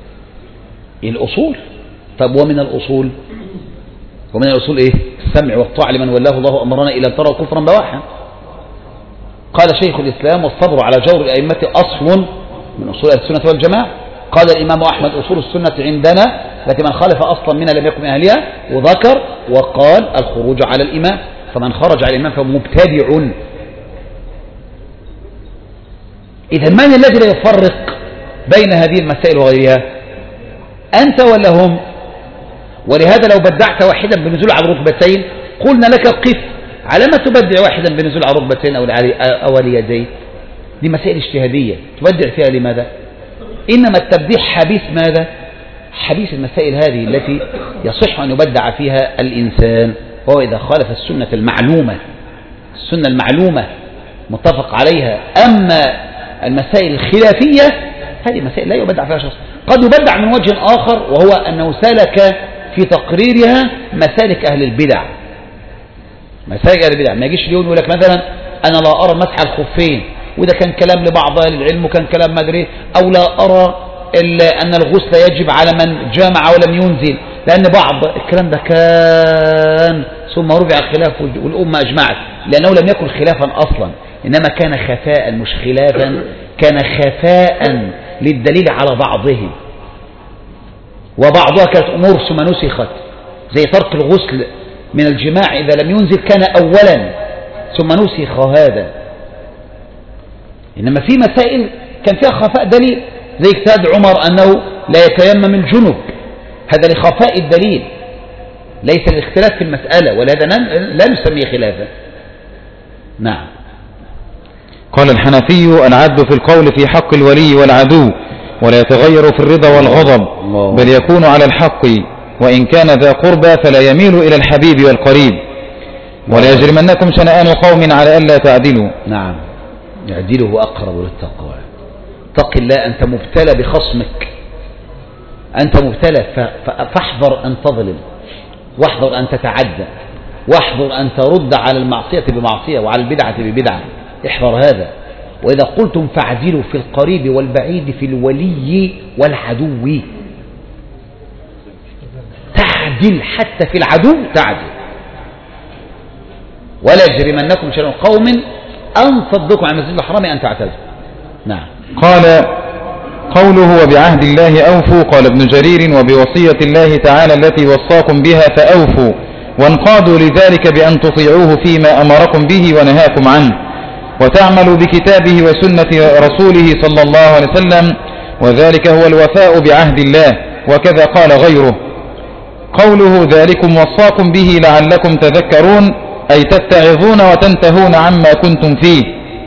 الأصول. طب ومن الأصول ومن الأصول ايه؟ السمع والطاعة لمن ولاه الله أمرنا إلى أن تروا كفرا بواحا. قال شيخ الإسلام والصبر على جور الأئمة أصل من أصول السنة والجماعة. قال الإمام أحمد أصول السنة عندنا التي من خالف أصلا منها لم يكن من أهلها، وذكر وقال الخروج على الإمام، فمن خرج على الإمام فهو مبتدع. إذا من الذي لا يفرق بين هذه المسائل وغيرها؟ أنت ولا هم؟ ولهذا لو بدعت واحدا بنزول على الركبتين قلنا لك قف، على ما تبدع واحدا بنزول على الركبتين أو اليدين؟ دي مسائل اجتهادية تبدع فيها لماذا؟ إنما التبديع حبيث ماذا؟ حبيث المسائل هذه التي يصح أن يبدع فيها الإنسان، وهو إذا خالف السنة المعلومة، السنة المعلومة متفق عليها. أما المسائل الخلافية هذه مسائل لا يبدع فيها شخص. قد يبدع من وجه آخر، وهو أنه سلك في تقريرها مسالك أهل البدع. مسالك أهل البدع ما يجيش اليوم يقول لك مثلا أنا لا أرى مسح الخفين، وده كان كلام لبعض أهل العلم وكان كلام مدري، أو لا أرى أن الغسل يجب على من جامع ولم ينزل، لأن بعض الكلام ده كان ثم رفع خلاف والأمة أجمعت، لأنه لم يكن خلافا أصلا، إنما كان خفاء مش خلافا، كان خفاء للدليل على بعضه، وبعضها كانت أمور ثم نسخت، زي ترك الغسل من الجماع إذا لم ينزل كان أولا ثم نسخ هذا. إنما في مسائل كان فيها خفاء دليل، زي اجتهاد عمر أنه لا يتيمم الجنب، هذا لخفاء الدليل ليس الاختلاف في المسألة، ولهذا لا نسميه خلافا. نعم. قال الحنفي العدل في القول في حق الولي والعدو، ولا يتغير في الرضا والغضب، بل يكون على الحق، وإن كان ذا قربى فلا يميل إلى الحبيب والقريب، ولا يجرمنكم شنآن قوم على ألا تعدلوا. نعم. اعدله هو أقرب للتقوى. اتق الله، أنت مبتلى بخصمك، أنت مبتلى فاحذر أن تظلم، واحذر أن تتعدى، واحذر أن ترد على المعصية بمعصية وعلى البدعة ببدعة. احذر هذا. وإذا قلتم فاعدلوا في القريب والبعيد، في الولي والعدو. تعدل حتى في العدو، تعدل. ولا يجرمنكم شنآن قوم أن صدكم عن المسجد الحرام أن تعتدوا. نعم. قال قوله وبعهد الله أوفوا، قال ابن جرير وبوصية الله تعالى التي وصاكم بها فأوفوا، وانقادوا لذلك بأن تطيعوه فيما أمركم به ونهاكم عنه، وتعملوا بكتابه وسنة رسوله صلى الله عليه وسلم، وذلك هو الوفاء بعهد الله. وكذا قال غيره. قوله ذلكم وصاكم به لعلكم تذكرون، أي تتعظون وتنتهون عما كنتم فيه.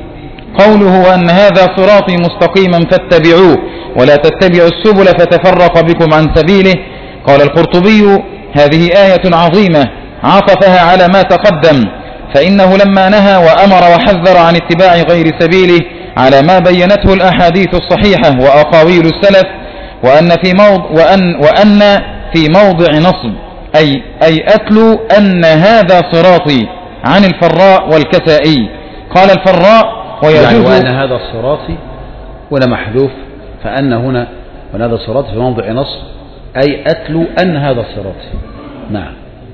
قوله وأن هذا صراطي مستقيما فاتبعوه ولا تتبعوا السبل فتفرق بكم عن سبيله. قال القرطبي هذه آية عظيمة عطفها على ما تقدم، فإنه لما نهى وأمر وحذر عن اتباع غير سبيله على ما بينته الأحاديث الصحيحة وأقاويل السلف، وأن في موضع, وأن وأن في موضع نصب أي, أي أتلوا أن هذا صراطي عن الفراء والكسائي. قال الفراء ويجوز يعني وأن هذا صراطي ولا محذوف، فأن هنا وأن هذا صراطي في موضع نصب أي أتلوا أن هذا صراطي. نعم.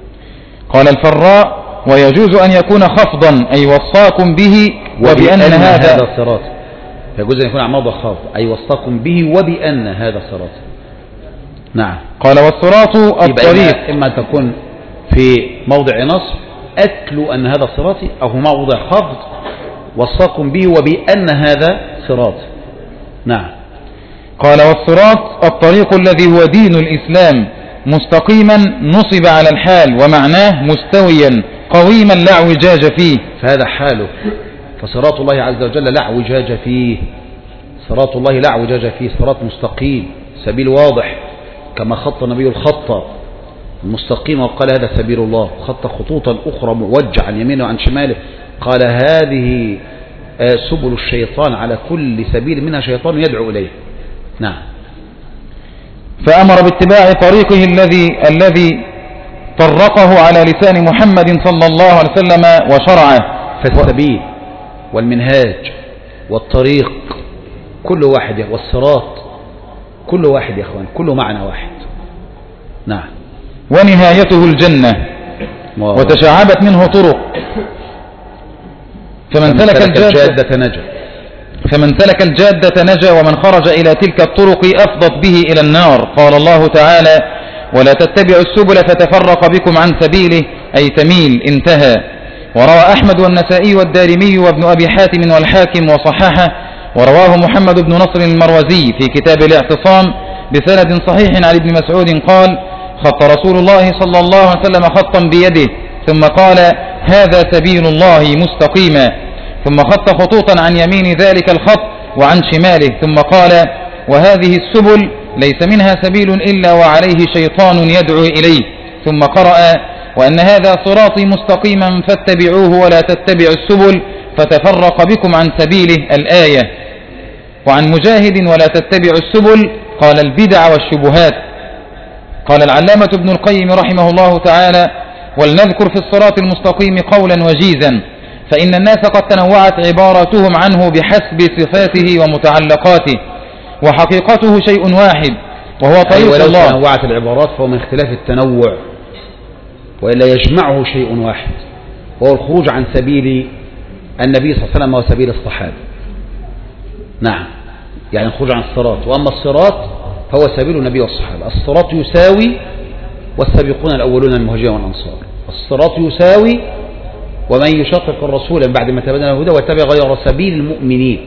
قال الفراء ويجوز أن يكون خفضا أي وصاكم به وبأن هذا صراطي، يجوز أن يكون على موضع خفض أي وصاكم به وبأن هذا صراطي. نعم. قال والصراط الطريق، إما أن تكون في موضع نصب أتلوا أن هذا صراطي، أو في موضع خفض وصاكم به وبأن هذا صراطي. نعم. قال والصراط الطريق الذي هو دين الإسلام مستقيما نصب على الحال، ومعناه مستويا قويما لا اعوجاج فيه، فهذا حاله. فصراط الله عز وجل لا اعوجاج فيه، صراط الله لا اعوجاج فيه، صراط مستقيم، سبيل واضح، كما خط النبي الخط المستقيم وقال هذا سبيل الله، خط خطوطا أخرى موجه عن يمينه وعن شماله، قال هذه سبل الشيطان، على كل سبيل منها شيطان يدعو إليه. نعم. فأمر باتباع طريقه الذي الذي طرقه على لسان محمد صلى الله عليه وسلم وشرعه. فالسبيل والمنهاج والطريق كل واحد، والصراط كل واحد يا أخوان، كله معنى واحد. نعم. ونهايته الجنة وتشعبت منه طرق، فمن سلك الجادة نجا فمن سلك الجادة نجا ومن خرج إلى تلك الطرق أفضت به إلى النار. قال الله تعالى ولا تتبعوا السبل فتفرق بكم عن سبيله أي تميل. انتهى. وروى أحمد والنسائي والدارمي وابن أبي حاتم والحاكم وصححه، ورواه محمد بن نصر المروزي في كتاب الاعتصام بسند صحيح عن ابن مسعود قال خط رسول الله صلى الله عليه وسلم خطا بيده ثم قال هذا سبيل الله مستقيما، ثم خط خطوطا عن يمين ذلك الخط وعن شماله، ثم قال وهذه السبل ليس منها سبيل إلا وعليه شيطان يدعو إليه، ثم قرأ وأن هذا صراطي مستقيما فاتبعوه ولا تتبعوا السبل فتفرق بكم عن سبيله الآية. وعن مجاهد ولا تتبعوا السبل قال البدع والشبهات. قال العلامة ابن القيم رحمه الله تعالى ولنذكر في الصراط المستقيم قولا وجيزا، فإن الناس قد تنوعت عباراتهم عنه بحسب صفاته ومتعلقاته، وحقيقته شيء واحد وهو طريق أيوة الله. لو تنوعت العبارات فهو من اختلاف التنوع، وإلا يجمعه شيء واحد وهو الخروج عن سبيل النبي صلى الله عليه وسلم وسبيل الصحابة. نعم، يعني الخروج عن الصراط. وأما الصراط فهو سبيل النبي والصحابة. الصراط يساوي والسابقون الأولون المهاجرين والأنصار. الصراط يساوي ومن يشقق الرسول بعد ما تبين الهدى واتبع غير سبيل المؤمنين.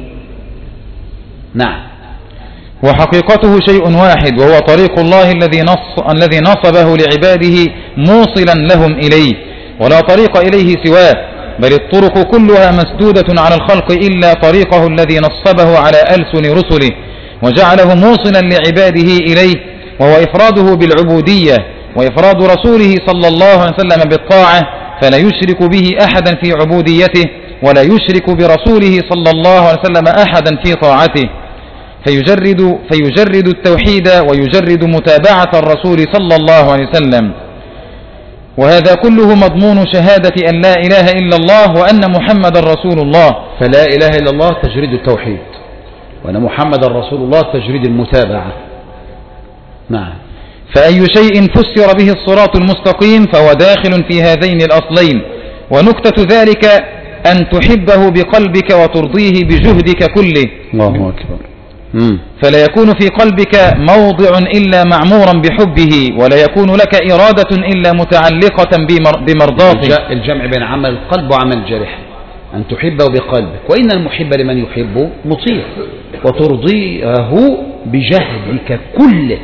نعم. وحقيقته شيء واحد وهو طريق الله الذي نص الذي نصبه لعباده موصلا لهم إليه، ولا طريق إليه سواه، بل الطرق كلها مسدودة على الخلق إلا طريقه الذي نصبه على ألسن رسله وجعله موصلا لعباده إليه، وهو إفراده بالعبودية وإفراد رسوله صلى الله عليه وسلم بالطاعة، فلا يشرك به أحدا في عبوديته ولا يشرك برسوله صلى الله عليه وسلم أحدا في طاعته، فيجرد, فيجرد التوحيد ويجرد متابعة الرسول صلى الله عليه وسلم. وهذا كله مضمون شهادة أن لا إله إلا الله وأن محمد رسول الله. فلا إله إلا الله تجريد التوحيد، وأن محمد رسول الله تجريد المتابعة. نعم. فأي شيء فسر به الصراط المستقيم فهو داخل في هذين الأصلين. ونكتة ذلك أن تحبه بقلبك وترضيه بجهدك كله. الله أكبر. مم. فلا يكون في قلبك موضع إلا معمورا بحبه، ولا يكون لك إرادة إلا متعلقة بمرضاته. الجمع بين عمل القلب وعمل الجارح، أن تحبه بقلبك، وإن المحب لمن يحبه مطيع، وترضيه بجهدك كله.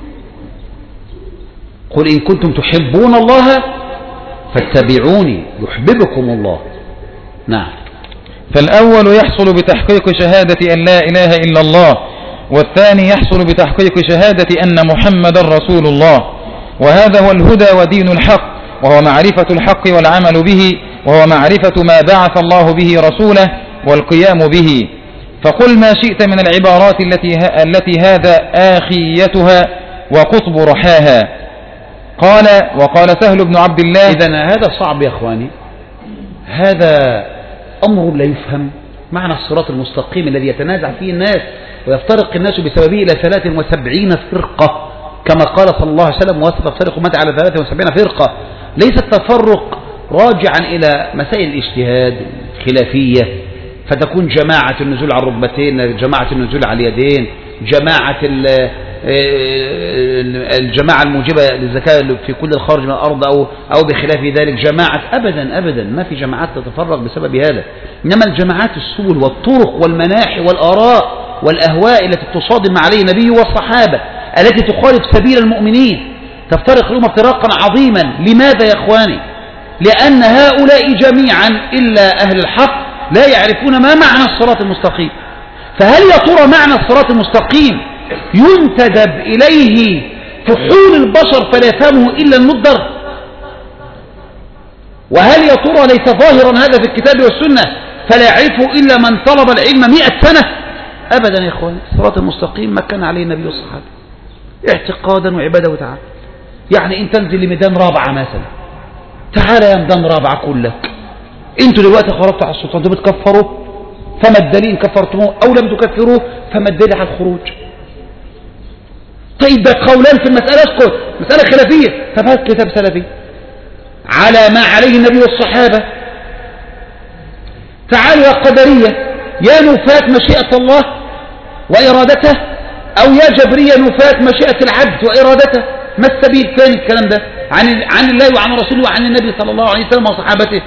قل إن كنتم تحبون الله فاتبعوني يحببكم الله. نعم. فالأول يحصل بتحقيق شهادة أن لا إله إلا الله، والثاني يحصل بتحقيق شهادة أن محمد رسول الله. وهذا هو الهدى ودين الحق، وهو معرفة الحق والعمل به، وهو معرفة ما بعث الله به رسوله والقيام به. فقل ما شئت من العبارات التي, التي هذا آخيتها وقطب رحاها. قال وقال سهل بن عبد الله. إذن هذا صعب يا أخواني، هذا أمر لا يفهم. معنى الصراط المستقيم الذي يتنازع فيه الناس ويفترق الناس بسببه إلى ثلاث وسبعين فرقة، كما قال صلى الله عليه وسلم وستفترق أمتي على ثلاث وسبعين فرقة. ليس التفرق راجعا إلى مسائل الاجتهاد الخلافية، فتكون جماعة النزول على الركبتين، جماعة النزول على اليدين، جماعة الجماعة الموجبة للزكاة في كل الخارج من الأرض أو أو بخلاف ذلك جماعة. أبدا أبدا ما في جماعات تتفرق بسبب هذا، إنما الجماعات السبل والطرق والمناحي والآراء والأهواء التي تصادم عليه النبي والصحابة، التي تخالف سبيل المؤمنين، تفترق الأمة افتراقا عظيما. لماذا يا إخواني؟ لأن هؤلاء جميعا إلا أهل الحق لا يعرفون ما معنى الصراط المستقيم. فهل يا ترى معنى الصراط المستقيم ينتدب إليه فحول البشر فلا يفهمه إلا الندر؟ وهل يا ترى ليس ظاهرا هذا في الكتاب والسنة فلا يعرفه إلا من طلب العلم مئة سنة؟ أبدا يا إخوان. الصراط المستقيم ما كان عليه النبي والصحابة اعتقادا وعبادة وتعالى. يعني إن تنزل لميدان رابعة مثلا، تعال يا ميدان رابعة كلك، انتوا دلوقتي خرجتوا على السلطان، انتوا بتكفروا، فما الدليل كفرتموه أو لم تكفروه؟ فما الدليل على الخروج؟ طيب ده قولان في المسألة، اسكت، مسألة خلافية، طب هات كتاب سلفي على ما عليه النبي والصحابة. تعالوا يا قدرية يا نفاة مشيئة الله وإرادته، أو يا جبرية نفاة مشيئة العبد وإرادته. ما السبيل ثاني الكلام ده عن عن الله وعن رسوله وعن النبي صلى الله عليه وسلم وصحابته؟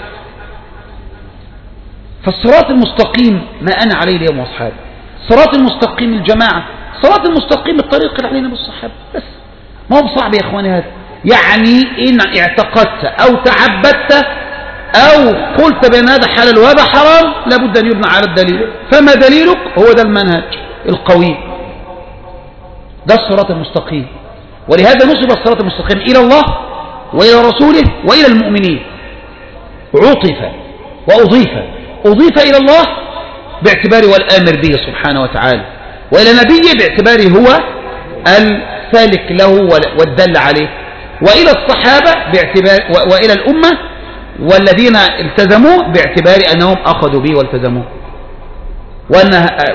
فالصراط المستقيم ما أنا عليه اليوم وأصحابي، الصراط المستقيم الجماعة، الصراط المستقيم الطريق اللي علينا بالصحابة بس. ما هو صعب يا إخواني هذا. يعني إن اعتقدت أو تعبدت أو قلت بأن هذا حلال وهذا حرام لابد أن يبنى على الدليل. فما دليلك؟ هو ده المنهج القوي، ده الصراط المستقيم. ولهذا نصب الصراط المستقيم إلى الله وإلى رسوله وإلى المؤمنين، عطف وأضيف أضيف إلى الله باعتباره والآمر به سبحانه وتعالى، وإلى نبيه باعتباره هو السالك له والدل عليه، وإلى الصحابة باعتبار وإلى الأمة والذين التزموا باعتبار أنهم أخذوا به والتزموه. وأن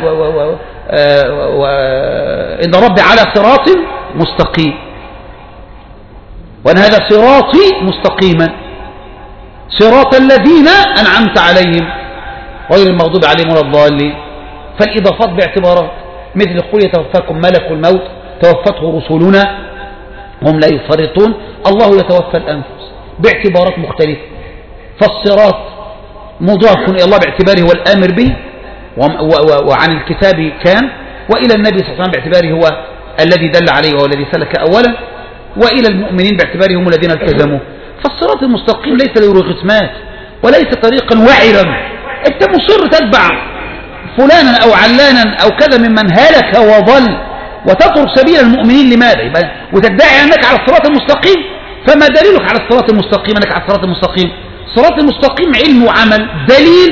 إن ربي على صراط مستقيم، وأن هذا صراطي مستقيما صراط الذين أنعمت عليهم غير المغضوب عليهم ولا الضالين. فالإضافات باعتبارات، مثل قل يتوفاكم ملك الموت توفته رسلنا هم لا يفرطون، الله يتوفى الأنفس باعتبارات مختلفة. فالصراط مضاف إلى الله باعتباره هو الآمر به وعن الكتاب كان، وإلى النبي صلى الله عليه وسلم باعتباره هو الذي دل عليه وهو الذي سلك أولا، وإلى المؤمنين باعتباره هم الذين التزموا. فالصراط المستقيم ليس له رغتمات وليس طريقا وعرا أنت مصر تتبع فلانا أو علانا أو كذا ممن هلك وضل وتترك سبيل المؤمنين. لماذا؟ وتدعي أنك على الصراط المستقيم. فما دليلك على الصراط المستقيم أنك على الصراط المستقيم؟ الصراط المستقيم علم وعمل، دليل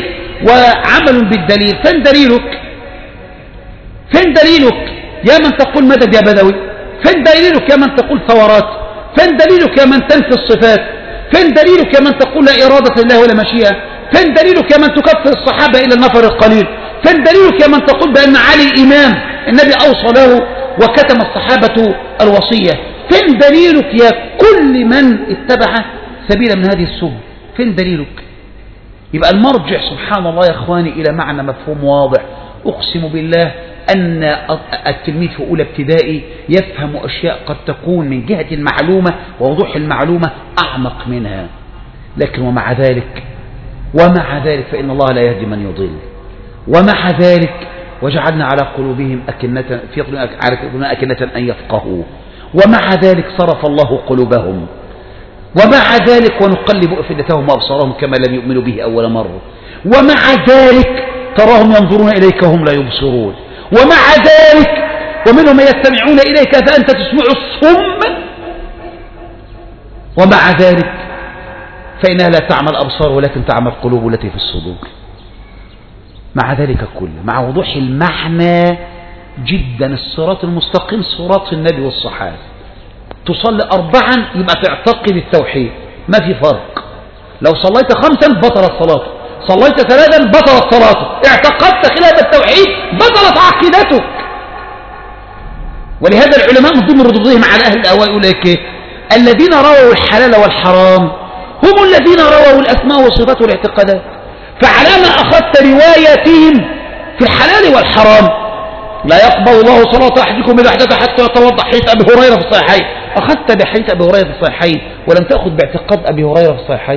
وعمل بالدليل. فين دليلك؟ فين دليلك يا من تقول مدد يا بدوي؟ فين دليلك يا من تقول ثورات؟ فين دليلك يا من تنفي الصفات؟ فين دليلك يا من تقول لا إرادة الله ولا مشيئة؟ فين دليلك يا من تكفر الصحابة إلى النفر القليل؟ فين دليلك يا من تقول بأن علي إمام النبي أوصى له وكتم الصحابة الوصية؟ فين دليلك يا كل من اتبع سبيل من هذه السبل؟ فين دليلك؟ يبقى المرجع سبحان الله يا إخواني إلى معنى مفهوم واضح. أقسم بالله أن التلميذ في أولى ابتدائي يفهم أشياء قد تكون من جهة المعلومة ووضوح المعلومة أعمق منها، لكن ومع ذلك ومع ذلك فإن الله لا يهدي من يضل. ومع ذلك وجعلنا على قلوبهم أكنة في قلوبنا أكنة أن يفقهوا، ومع ذلك صرف الله قلوبهم، ومع ذلك ونقلب أفئدتهم وأبصارهم كما لم يؤمنوا به أول مرة، ومع ذلك تراهم ينظرون إليك هم لا يبصرون، ومع ذلك ومنهم من يستمعون إليك فأنت تسمع الصم، ومع ذلك فإنها لا تعمى الأبصار ولكن تعمى القلوب التي في الصدور. مع ذلك كله مع وضوح المعنى جدا الصراط المستقيم صراط النبي والصحابة. تصلي أربعا يبقى تعتقد التوحيد، ما في فرق. لو صليت خمسا بطلت صلاتك، صليت ثلاثا بطلت صلاتك، اعتقدت خلاف التوحيد بطلت عقيدتك. ولهذا العلماء من ضمن ردودهم على أهل الأهواء يقول لك إيه؟ الذين رووا الحلال والحرام هم الذين رووا الأسماء والصفات والاعتقادات. فعلى ما أخذت روايتهم في الحلال والحرام؟ لا يقبل الله صلاة أحدكم إذا أحدث حتى يتوضأ، حديث أبي هريرة في الصحيحين. أخذت بحديث أبي هريرة في الصحيحين ولم تأخذ باعتقاد أبي هريرة في الصحيحين.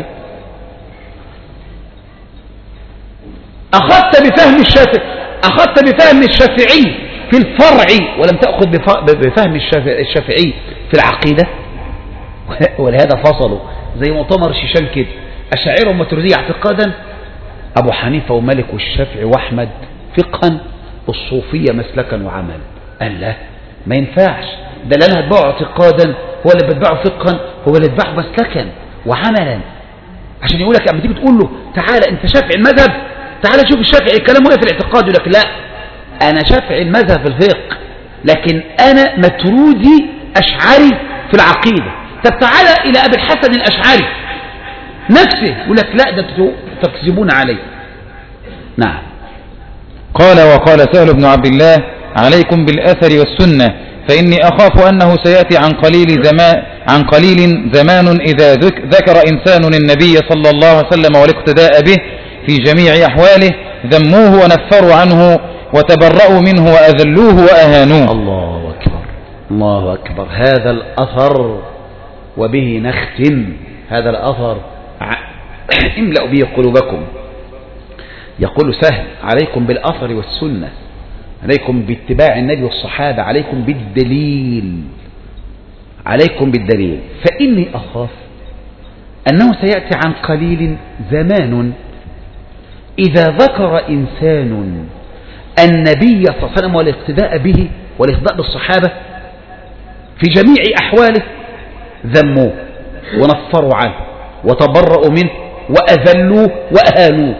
أخذت بفهم الشافعي أخذت بفهم الشافعي في الفرع ولم تأخذ بفهم الشافعي في العقيدة. ولهذا فصلوا زي مؤتمر الشيشان كده، أشاعرة وماتريدية اعتقادا، أبو حنيفة ومالك والشافعي وأحمد فقها، الصوفية مسلكا وعملا. قال لا ما ينفعش، ده اللي أنا هتبعه اعتقادا هو اللي بتبعه فقها هو اللي بتبعه مسلكا وعملا. عشان يقول لك أما تيجي تقول له تعالى أنت شافعي المذهب، تعالى شوف الشافعي كلامه ايه في الاعتقاد، يقول لك لا أنا شافعي المذهب في الفقه لكن أنا مترودي أشعري في العقيدة. طب تعالى إلى أبي الحسن الأشعري نفسه يقول لك لا ده تكذبون عليه. نعم. قال وقال سهل بن عبد الله عليكم بالأثر والسنة فإني أخاف أنه سيأتي عن قليل زمان عن قليل زمان إذا ذكر إنسان النبي صلى الله عليه وسلم والاقتداء به في جميع أحواله ذموه ونفروا عنه وتبرأوا منه وأذلوه وأهانوه. الله أكبر الله أكبر. هذا الأثر وبه نختم، هذا الأثر املأوا به قلوبكم. يقول سهل عليكم بالأثر والسنة، عليكم باتباع النبي والصحابة، عليكم بالدليل عليكم بالدليل فإني أخاف أنه سيأتي عن قليل زمان إذا ذكر إنسان النبي صلى الله عليه وسلم والاقتداء به والاقتداء بالصحابة في جميع أحواله ذموه ونفروا عنه وتبرؤوا منه وأذلوه وأهانوه.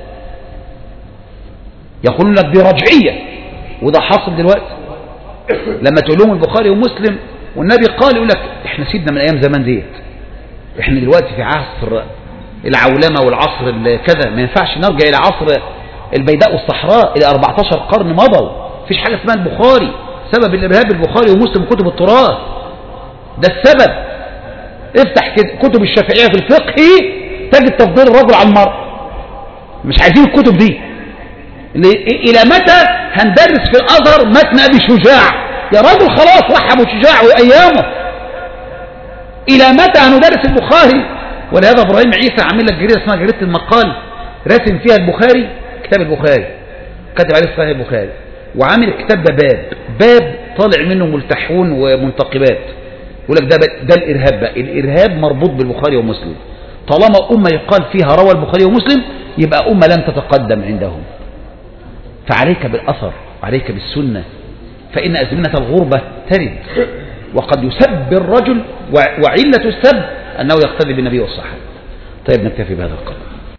يقولون لك دي رجعية، وده حاصل دلوقتي لما تقول لهم البخاري ومسلم والنبي قال يقول لك احنا سيدنا من أيام زمان ديت، احنا دلوقتي في عصر العولمة والعصر كذا، ما ينفعش نرجع إلى عصر البيداء والصحراء إلى أربعة عشر قرن مضوا. فيش حاجة اسمها البخاري، سبب الإرهاب البخاري ومسلم كتب التراث، ده السبب. افتح كتب الشافعية في الفقه تجد تفضيل الرجل على المرأة. مش عايزين الكتب دي. إلى متى هندرس في الأزهر متن أبي شجاع؟ يا راجل خلاص راح أبو شجاع وأيامه. إلى متى هندرس البخاري؟ ولهذا إبراهيم عيسى عامل لك جريدة اسمها جريدة المقال، راسم فيها البخاري، كتاب البخاري كاتب عليه صحيح البخاري، وعامل الكتاب ده باب باب طالع منه ملتحون ومنتقبات. يقول لك ده ده الإرهاب بقى. الإرهاب مربوط بالبخاري ومسلم. طالما أمة يقال فيها روى البخاري ومسلم يبقى أمة لم تتقدم عندهم. فعليك بالأثر وعليك بالسنة، فإن أزمنة الغربة ترد، وقد يسب الرجل وعلة السب أنه يقتدي بالنبي والصحابة. طيب نكتفي بهذا القدر.